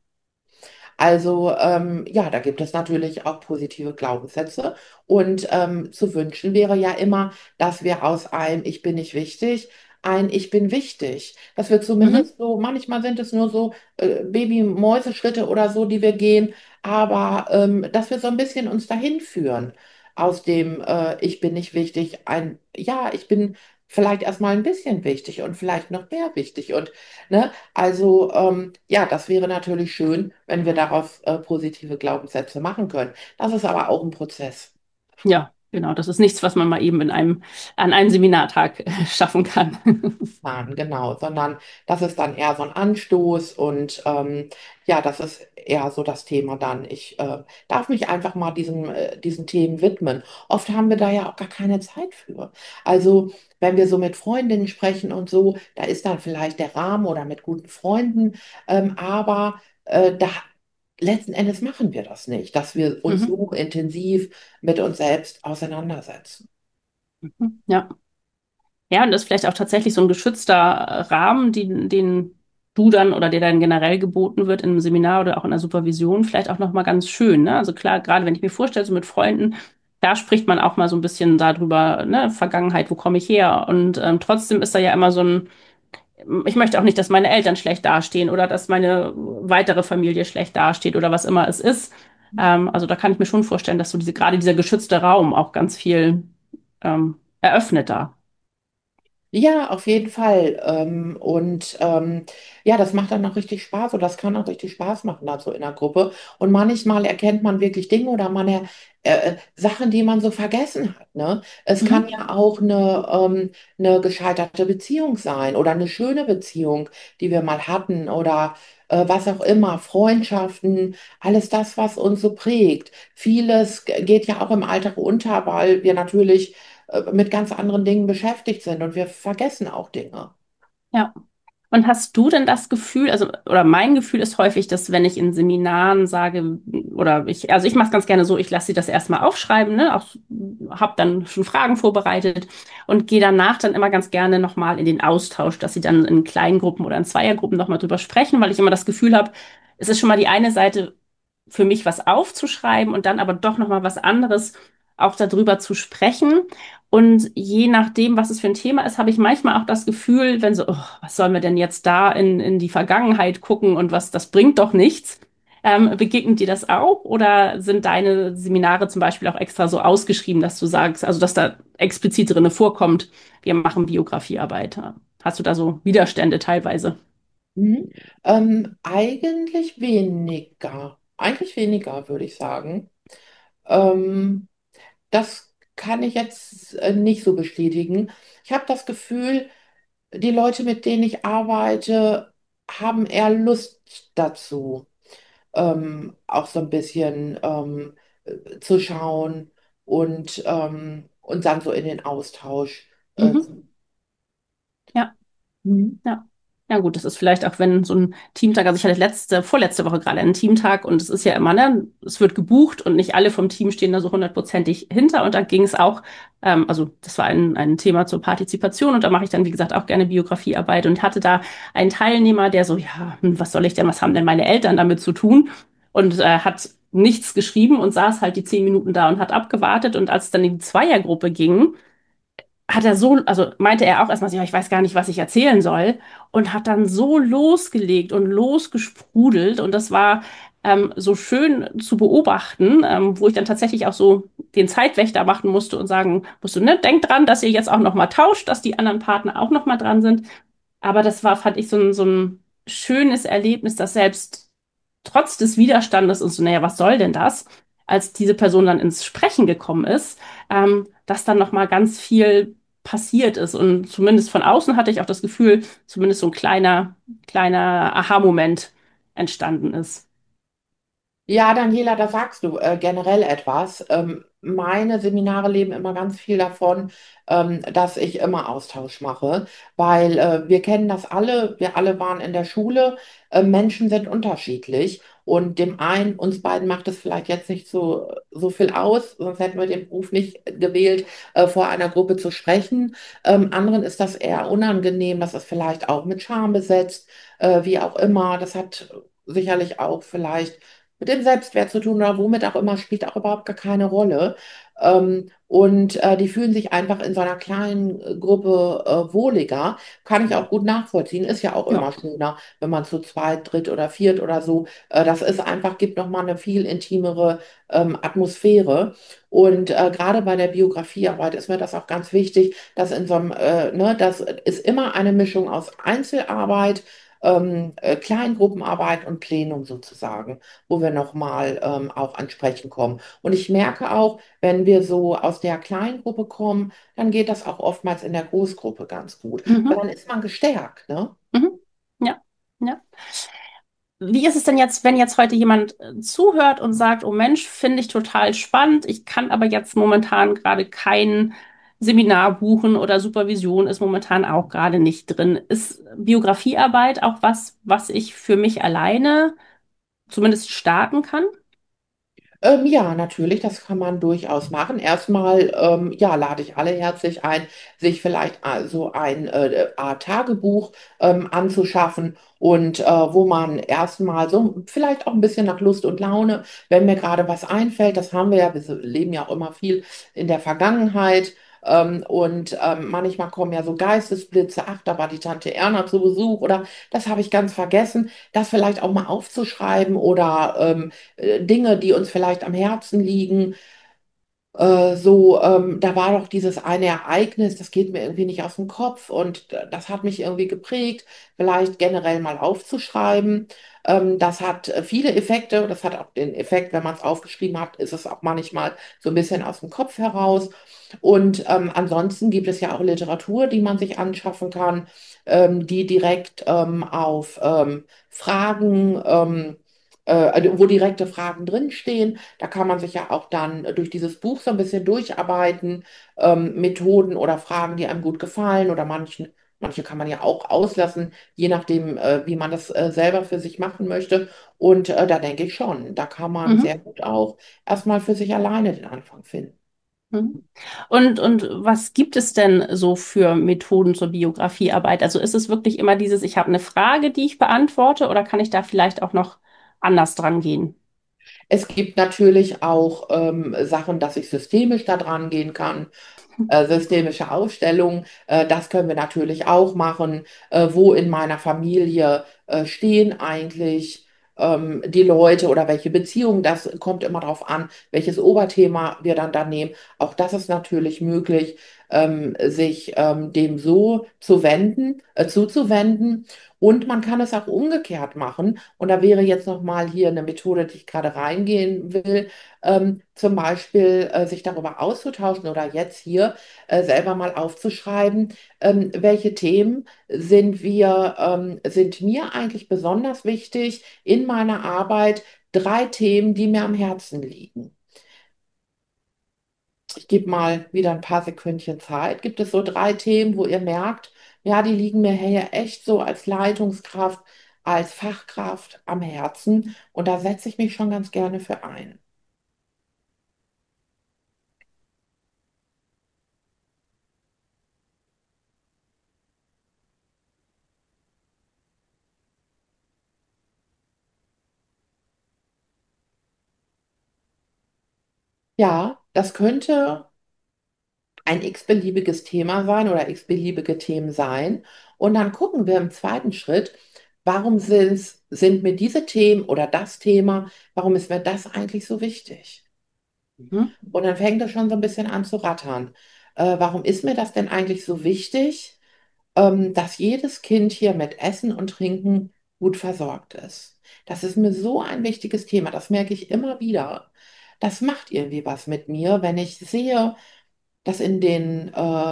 Also ja, da gibt es natürlich auch positive Glaubenssätze. Und zu wünschen wäre ja immer, dass wir aus einem Ich bin nicht wichtig ein Ich bin wichtig. Dass wir Mhm. zumindest so, manchmal sind es nur so Baby-Mäuseschritte oder so, die wir gehen, aber dass wir so ein bisschen uns dahin führen. Aus dem Ich bin nicht wichtig, ein Ja, ich bin vielleicht erstmal ein bisschen wichtig und vielleicht noch mehr wichtig. Und ne, also ja, das wäre natürlich schön, wenn wir daraus positive Glaubenssätze machen können. Das ist aber auch ein Prozess. Ja, genau. Das ist nichts, was man mal eben an einem Seminartag schaffen kann. Fahren, genau, sondern das ist dann eher so ein Anstoß und ja, das ist eher so das Thema dann. Ich darf mich einfach mal diesen Themen widmen. Oft haben wir da ja auch gar keine Zeit für. Also, wenn wir so mit Freundinnen sprechen und so, da ist dann vielleicht der Rahmen oder mit guten Freunden, aber da letzten Endes machen wir das nicht, dass wir uns Mhm. so intensiv mit uns selbst auseinandersetzen. Mhm. Ja. Ja, und das ist vielleicht auch tatsächlich so ein geschützter Rahmen, den du dann oder der dann generell geboten wird in einem Seminar oder auch in der Supervision, vielleicht auch nochmal ganz schön. Ne? Also klar, gerade wenn ich mir vorstelle, so mit Freunden, da spricht man auch mal so ein bisschen darüber, ne, Vergangenheit, wo komme ich her? Und trotzdem ist da ja immer so ein, ich möchte auch nicht, dass meine Eltern schlecht dastehen oder dass meine weitere Familie schlecht dasteht oder was immer es ist. Also da kann ich mir schon vorstellen, dass so gerade dieser geschützte Raum auch ganz viel eröffnet da. Ja, auf jeden Fall. Und ja, das macht dann auch richtig Spaß oder das kann auch richtig Spaß machen, da so in der Gruppe. Und manchmal erkennt man wirklich Dinge oder Sachen, die man so vergessen hat. Ne? Es kann Mhm. ja auch eine gescheiterte Beziehung sein oder eine schöne Beziehung, die wir mal hatten oder was auch immer, Freundschaften, alles das, was uns so prägt. Vieles geht ja auch im Alltag unter, weil wir natürlich mit ganz anderen Dingen beschäftigt sind und wir vergessen auch Dinge. Ja. Und hast du denn das Gefühl, also, oder mein Gefühl ist häufig, dass wenn ich in Seminaren sage, also ich mache es ganz gerne so, ich lasse sie das erstmal aufschreiben, ne, auch, habe dann schon Fragen vorbereitet und gehe danach dann immer ganz gerne nochmal in den Austausch, dass sie dann in kleinen Gruppen oder in Zweiergruppen nochmal drüber sprechen, weil ich immer das Gefühl habe, es ist schon mal die eine Seite für mich was aufzuschreiben und dann aber doch nochmal was anderes auch darüber zu sprechen. Und je nachdem, was es für ein Thema ist, habe ich manchmal auch das Gefühl, wenn so, oh, was sollen wir denn jetzt da in die Vergangenheit gucken und was, das bringt doch nichts. Begegnet dir das auch? Oder sind deine Seminare zum Beispiel auch extra so ausgeschrieben, dass du sagst, also dass da explizit drin vorkommt, wir machen Biografiearbeit? Hast du da so Widerstände teilweise? Mhm. Eigentlich weniger. Eigentlich weniger, würde ich sagen. Ähm, Das kann ich jetzt nicht so bestätigen. Ich habe das Gefühl, die Leute, mit denen ich arbeite, haben eher Lust dazu, auch so ein bisschen zu schauen und dann so in den Austausch Mhm. zu. Ja. Mhm. Ja. Ja gut, das ist vielleicht auch, wenn so ein Teamtag, also ich hatte vorletzte Woche gerade einen Teamtag und es ist ja immer, ne, es wird gebucht und nicht alle vom Team stehen da so hundertprozentig hinter und da ging es auch, also das war ein Thema zur Partizipation und da mache ich dann, wie gesagt, auch gerne Biografiearbeit und hatte da einen Teilnehmer, der so, ja, was soll ich denn, was haben denn meine Eltern damit zu tun? Und hat nichts geschrieben und saß halt die 10 Minuten da und hat abgewartet und als es dann in die Zweiergruppe ging, hat er so, also meinte er auch erstmal, so, ja, ich weiß gar nicht, was ich erzählen soll und hat dann so losgelegt und losgesprudelt und das war so schön zu beobachten, wo ich dann tatsächlich auch so den Zeitwächter machen musste und sagen musste, ne, denkt dran, dass ihr jetzt auch noch mal tauscht, dass die anderen Partner auch noch mal dran sind. Aber das war, fand ich so ein schönes Erlebnis, dass selbst trotz des Widerstandes und so, naja, was soll denn das, als diese Person dann ins Sprechen gekommen ist, dass dann nochmal ganz viel passiert ist. Und zumindest von außen hatte ich auch das Gefühl, zumindest so ein kleiner Aha-Moment entstanden ist. Ja, Daniela, da sagst du generell etwas. Meine Seminare leben immer ganz viel davon, dass ich immer Austausch mache, weil wir kennen das alle, wir alle waren in der Schule, Menschen sind unterschiedlich und dem einen, uns beiden macht es vielleicht jetzt nicht so viel aus, sonst hätten wir den Beruf nicht gewählt, vor einer Gruppe zu sprechen. Anderen ist das eher unangenehm, das ist vielleicht auch mit Scham besetzt, wie auch immer. Das hat sicherlich auch vielleicht mit dem Selbstwert zu tun oder womit auch immer, spielt auch überhaupt gar keine Rolle. Die fühlen sich einfach in so einer kleinen Gruppe wohliger. Kann ich auch gut nachvollziehen. Ist ja auch immer Ja. schöner, wenn man zu zweit, dritt oder viert oder so. Das ist einfach, gibt nochmal eine viel intimere Atmosphäre. Gerade bei der Biografiearbeit ist mir das auch ganz wichtig, dass in so einem, ne, das ist immer eine Mischung aus Einzelarbeit, Kleingruppenarbeit und Plenum sozusagen, wo wir nochmal auch ansprechen kommen. Und ich merke auch, wenn wir so aus der Kleingruppe kommen, dann geht das auch oftmals in der Großgruppe ganz gut, weil Mhm. dann ist man gestärkt, ne? Mhm. Ja. Ja. Wie ist es denn jetzt, wenn jetzt heute jemand zuhört und sagt, oh Mensch, finde ich total spannend, ich kann aber jetzt momentan gerade kein Seminar buchen oder Supervision ist momentan auch gerade nicht drin. Ist Biografiearbeit auch was, was ich für mich alleine zumindest starten kann? Ja, natürlich, das kann man durchaus machen. Erstmal, ja, lade ich alle herzlich ein, sich vielleicht so ein Art Tagebuch anzuschaffen und wo man erstmal so vielleicht auch ein bisschen nach Lust und Laune, wenn mir gerade was einfällt, das haben wir ja, wir leben ja auch immer viel in der Vergangenheit. Manchmal kommen ja so Geistesblitze, ach, da war die Tante Erna zu Besuch oder das habe ich ganz vergessen, das vielleicht auch mal aufzuschreiben oder Dinge, die uns vielleicht am Herzen liegen. Da war doch dieses eine Ereignis, das geht mir irgendwie nicht aus dem Kopf und das hat mich irgendwie geprägt, vielleicht generell mal aufzuschreiben. Das hat viele Effekte, das hat auch den Effekt, wenn man es aufgeschrieben hat, ist es auch manchmal so ein bisschen aus dem Kopf heraus. Ansonsten gibt es ja auch Literatur, die man sich anschaffen kann, die direkt auf Fragen, also wo direkte Fragen drinstehen. Da kann man sich ja auch dann durch dieses Buch so ein bisschen durcharbeiten, Methoden oder Fragen, die einem gut gefallen oder manche kann man ja auch auslassen, je nachdem, wie man das selber für sich machen möchte. Da denke ich schon, da kann man Mhm. sehr gut auch erstmal für sich alleine den Anfang finden. Mhm. Und was gibt es denn so für Methoden zur Biografiearbeit? Also ist es wirklich immer dieses, ich habe eine Frage, die ich beantworte, oder kann ich da vielleicht auch noch anders dran gehen? Es gibt natürlich auch Sachen, dass ich systemisch da dran gehen kann. Systemische Aufstellung. Das können wir natürlich auch machen. Wo in meiner Familie stehen eigentlich die Leute oder welche Beziehungen, das kommt immer darauf an, welches Oberthema wir dann da nehmen. Auch das ist natürlich möglich, sich dem so zuzuwenden. Und man kann es auch umgekehrt machen. Und da wäre jetzt nochmal hier eine Methode, die ich gerade reingehen will, zum Beispiel sich darüber auszutauschen oder jetzt hier selber mal aufzuschreiben, welche Themen sind mir eigentlich besonders wichtig in meiner Arbeit, drei Themen, die mir am Herzen liegen. Ich gebe mal wieder ein paar Sekündchen Zeit. Gibt es so drei Themen, wo ihr merkt, ja, die liegen mir hier echt so als Leitungskraft, als Fachkraft am Herzen und da setze ich mich schon ganz gerne für ein. Ja, das könnte ein x-beliebiges Thema sein oder x-beliebige Themen sein. Und dann gucken wir im zweiten Schritt, sind mir diese Themen oder das Thema, warum ist mir das eigentlich so wichtig? Mhm. Und dann fängt es schon so ein bisschen an zu rattern. Warum ist mir das denn eigentlich so wichtig, dass jedes Kind hier mit Essen und Trinken gut versorgt ist. Das ist mir so ein wichtiges Thema, das merke ich immer wieder. Das macht irgendwie was mit mir, wenn ich sehe, dass in den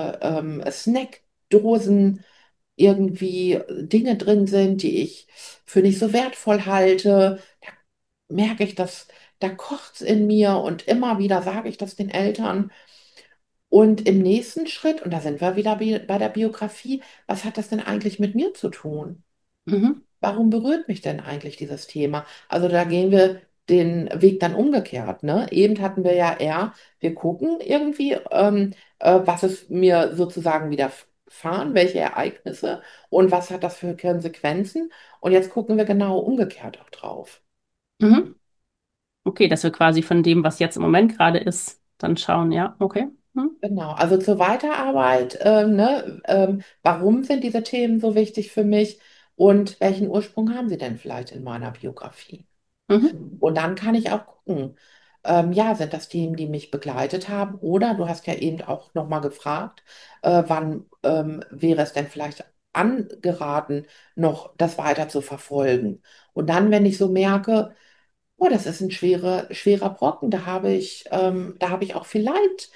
Snackdosen irgendwie Dinge drin sind, die ich für nicht so wertvoll halte. Da merke ich, dass da kocht es in mir und immer wieder sage ich das den Eltern. Und im nächsten Schritt, und da sind wir wieder bei der Biografie, was hat das denn eigentlich mit mir zu tun? Mhm. Warum berührt mich denn eigentlich dieses Thema? Also da gehen wir den Weg dann umgekehrt, ne? Eben hatten wir ja eher, wir gucken irgendwie, was ist mir sozusagen widerfahren, welche Ereignisse und was hat das für Konsequenzen? Und jetzt gucken wir genau umgekehrt auch drauf. Mhm. Okay, dass wir quasi von dem, was jetzt im Moment gerade ist, dann schauen, ja, okay. Mhm. Genau, also zur Weiterarbeit, ne, warum sind diese Themen so wichtig für mich und welchen Ursprung haben sie denn vielleicht in meiner Biografie? Mhm. Und dann kann ich auch gucken, ja, sind das Themen, die mich begleitet haben? Oder du hast ja eben auch nochmal gefragt, wann wäre es denn vielleicht angeraten, noch das weiter zu verfolgen? Und dann, wenn ich so merke, oh, das ist ein schwerer Brocken, da habe ich auch viel Leid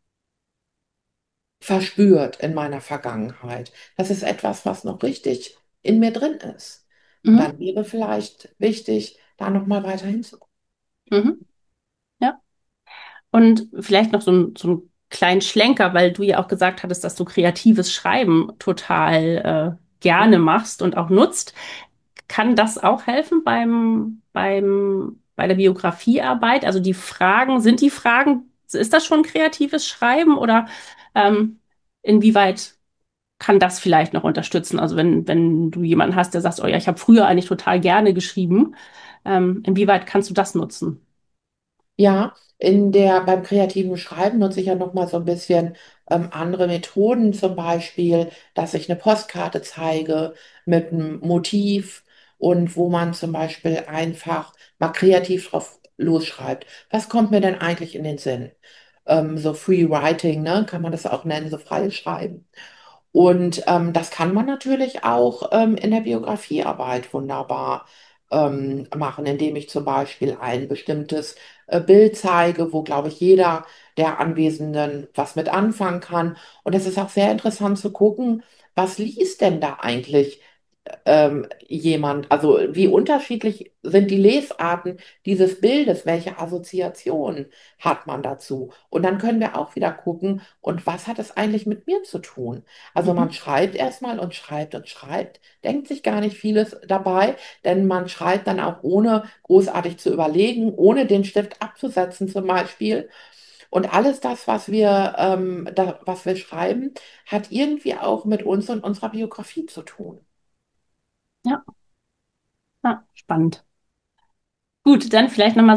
verspürt in meiner Vergangenheit. Das ist etwas, was noch richtig in mir drin ist. Und Mhm. dann wäre vielleicht wichtig, da nochmal weiter hinzugucken. Mhm. Ja. Und vielleicht noch so einen kleinen Schlenker, weil du ja auch gesagt hattest, dass du kreatives Schreiben total gerne machst und auch nutzt. Kann das auch helfen bei der Biografiearbeit? Also sind die Fragen, ist das schon kreatives Schreiben oder ähm, inwieweit kann das vielleicht noch unterstützen? Also wenn du jemanden hast, der sagt, oh ja, ich habe früher eigentlich total gerne geschrieben, inwieweit kannst du das nutzen? Ja, beim kreativen Schreiben nutze ich ja noch mal so ein bisschen andere Methoden, zum Beispiel, dass ich eine Postkarte zeige mit einem Motiv und wo man zum Beispiel einfach mal kreativ drauf losschreibt. Was kommt mir denn eigentlich in den Sinn? So Free Writing, ne, kann man das auch nennen, so freies Schreiben. Und das kann man natürlich auch in der Biografiearbeit wunderbar machen, indem ich zum Beispiel ein bestimmtes Bild zeige, wo, glaube ich, jeder der Anwesenden was mit anfangen kann. Und es ist auch sehr interessant zu gucken, was liest denn da eigentlich jemand, also wie unterschiedlich sind die Lesarten dieses Bildes, welche Assoziationen hat man dazu? Und dann können wir auch wieder gucken, und was hat es eigentlich mit mir zu tun? Also man Mhm. schreibt erstmal und schreibt, denkt sich gar nicht vieles dabei, denn man schreibt dann auch ohne großartig zu überlegen, ohne den Stift abzusetzen zum Beispiel. Und alles das, was wir schreiben, hat irgendwie auch mit uns und unserer Biografie zu tun. Ja, ja, spannend. Gut, dann vielleicht nochmal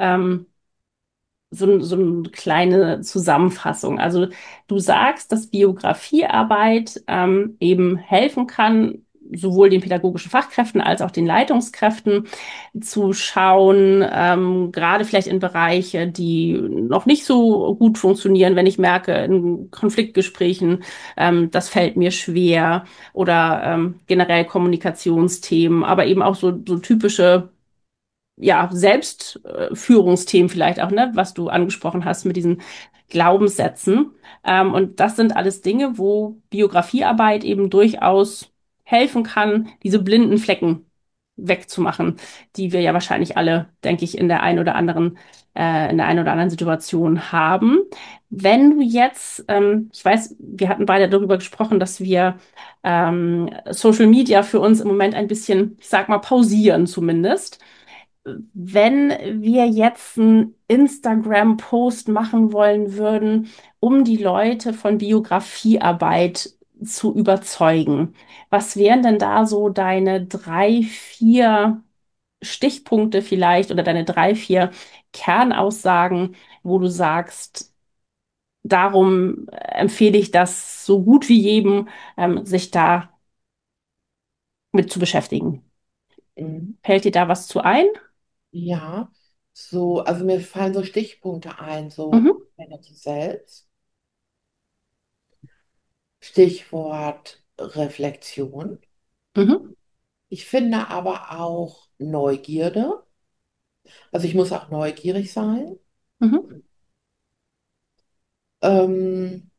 so eine kleine Zusammenfassung. Also du sagst, dass Biografiearbeit eben helfen kann, sowohl den pädagogischen Fachkräften als auch den Leitungskräften zu schauen, gerade vielleicht in Bereiche, die noch nicht so gut funktionieren, wenn ich merke, in Konfliktgesprächen, das fällt mir schwer oder generell Kommunikationsthemen, aber eben auch so typische ja, Selbstführungsthemen vielleicht auch, ne, was du angesprochen hast mit diesen Glaubenssätzen. Und das sind alles Dinge, wo Biografiearbeit eben durchaus helfen kann, diese blinden Flecken wegzumachen, die wir ja wahrscheinlich alle, denke ich, in der einen oder anderen Situation haben. Wenn du jetzt, ich weiß, wir hatten beide darüber gesprochen, dass wir Social Media für uns im Moment ein bisschen, ich sag mal, pausieren zumindest. Wenn wir jetzt einen Instagram-Post machen wollen würden, um die Leute von Biografiearbeit zu überzeugen, was wären denn da so deine drei, vier Stichpunkte vielleicht oder deine drei, vier Kernaussagen, wo du sagst, darum empfehle ich das so gut wie jedem, sich da mit zu beschäftigen. Mhm. Fällt dir da was zu ein? Ja, so, also mir fallen so Stichpunkte ein, so Mhm, Kenne dich selbst, Stichwort Reflexion, mhm, Ich finde aber auch Neugierde. Also ich muss auch neugierig sein. Mhm. Ähm,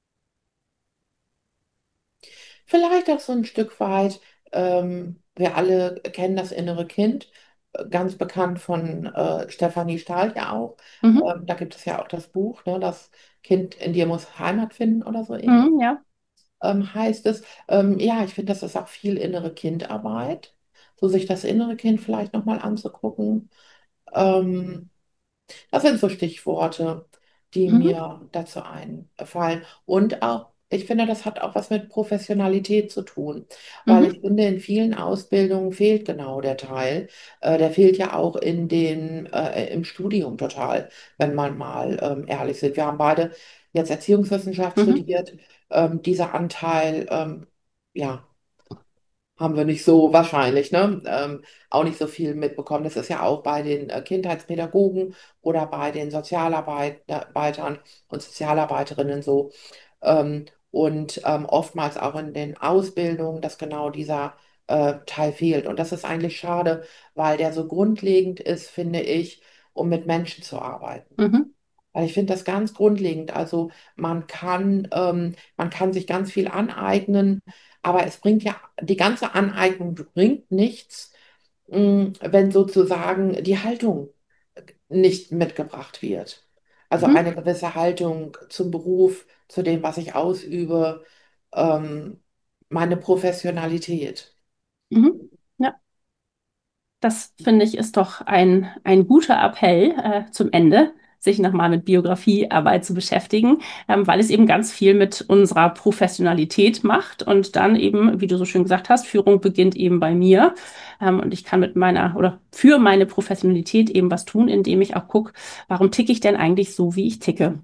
Vielleicht auch so ein Stück weit, wir alle kennen das innere Kind, ganz bekannt von Stefanie Stahl ja auch. Mhm. Da gibt es ja auch das Buch, ne, das Kind in dir muss Heimat finden oder so ähnlich, Mhm. Ja. heißt es. Ja, ich finde, das ist auch viel innere Kindarbeit, so sich das innere Kind vielleicht nochmal anzugucken. Ähm, Das sind so Stichworte, die Mhm. mir dazu einfallen. Und auch, ich finde, das hat auch was mit Professionalität zu tun, weil ich Mhm. finde, in vielen Ausbildungen fehlt genau der Teil. Der fehlt ja auch im Studium total, wenn man mal ehrlich sind. Wir haben beide jetzt Erziehungswissenschaft Mhm. studiert. Dieser Anteil, ja, haben wir nicht so wahrscheinlich, ne? Auch nicht so viel mitbekommen. Das ist ja auch bei den Kindheitspädagogen oder bei den Sozialarbeitern und Sozialarbeiterinnen so. Und oftmals auch in den Ausbildungen, dass genau dieser Teil fehlt. Und das ist eigentlich schade, weil der so grundlegend ist, finde ich, um mit Menschen zu arbeiten. Mhm. Weil ich finde das ganz grundlegend. Also man kann sich ganz viel aneignen, aber es bringt ja, die ganze Aneignung bringt nichts, wenn sozusagen die Haltung nicht mitgebracht wird. Also Mhm. eine gewisse Haltung zum Beruf, zu dem, was ich ausübe, ähm, meine Professionalität. Mhm. Ja. Das finde ich ist doch ein guter Appell zum Ende, sich nochmal mit Biografiearbeit zu beschäftigen, weil es eben ganz viel mit unserer Professionalität macht und dann eben, wie du so schön gesagt hast, Führung beginnt eben bei mir und ich kann mit meiner oder für meine Professionalität eben was tun, indem ich auch gucke, warum ticke ich denn eigentlich so, wie ich ticke.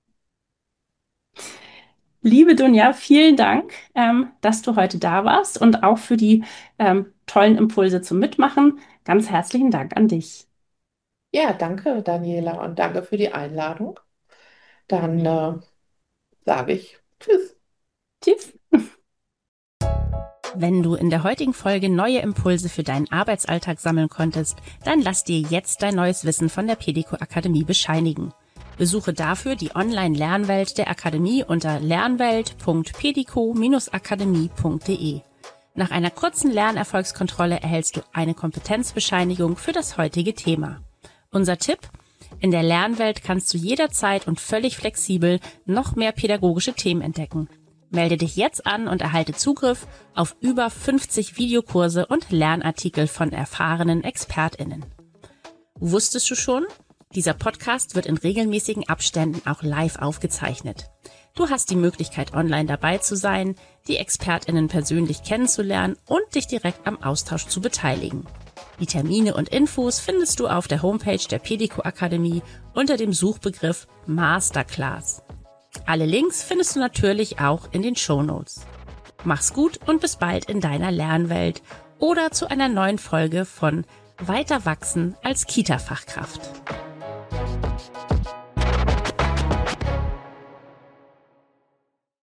Liebe Dunja, vielen Dank, dass du heute da warst und auch für die tollen Impulse zum Mitmachen. Ganz herzlichen Dank an dich. Ja, danke, Daniela, und danke für die Einladung. Dann sage ich Tschüss. Tschüss. Wenn du in der heutigen Folge neue Impulse für deinen Arbeitsalltag sammeln konntest, dann lass dir jetzt dein neues Wissen von der Pedico Akademie bescheinigen. Besuche dafür die Online-Lernwelt der Akademie unter lernwelt.pedico-akademie.de. Nach einer kurzen Lernerfolgskontrolle erhältst du eine Kompetenzbescheinigung für das heutige Thema. Unser Tipp: In der Lernwelt kannst du jederzeit und völlig flexibel noch mehr pädagogische Themen entdecken. Melde dich jetzt an und erhalte Zugriff auf über 50 Videokurse und Lernartikel von erfahrenen ExpertInnen. Wusstest du schon? Dieser Podcast wird in regelmäßigen Abständen auch live aufgezeichnet. Du hast die Möglichkeit, online dabei zu sein, die ExpertInnen persönlich kennenzulernen und dich direkt am Austausch zu beteiligen. Die Termine und Infos findest du auf der Homepage der Pedico Akademie unter dem Suchbegriff Masterclass. Alle Links findest du natürlich auch in den Shownotes. Mach's gut und bis bald in deiner Lernwelt oder zu einer neuen Folge von Weiter wachsen als Kita-Fachkraft.